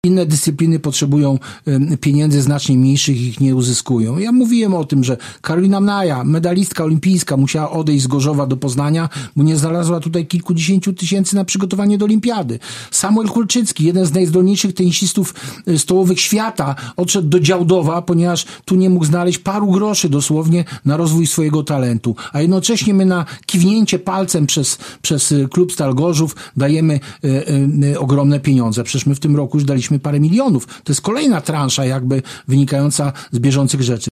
Inne dyscypliny potrzebują pieniędzy znacznie mniejszych i ich nie uzyskują. Ja mówiłem o tym, że Karolina Mnaja, medalistka olimpijska, musiała odejść z Gorzowa do Poznania, bo nie znalazła tutaj kilkudziesięciu tysięcy na przygotowanie do olimpiady. Samuel Kulczycki, jeden z najzdolniejszych tenisistów stołowych świata, odszedł do Działdowa, ponieważ tu nie mógł znaleźć paru groszy dosłownie na rozwój swojego talentu. A jednocześnie my na kiwnięcie palcem przez klub Stal Gorzów dajemy ogromne pieniądze. Przecież my w tym roku już daliśmy parę milionów. To jest kolejna transza jakby wynikająca z bieżących rzeczy.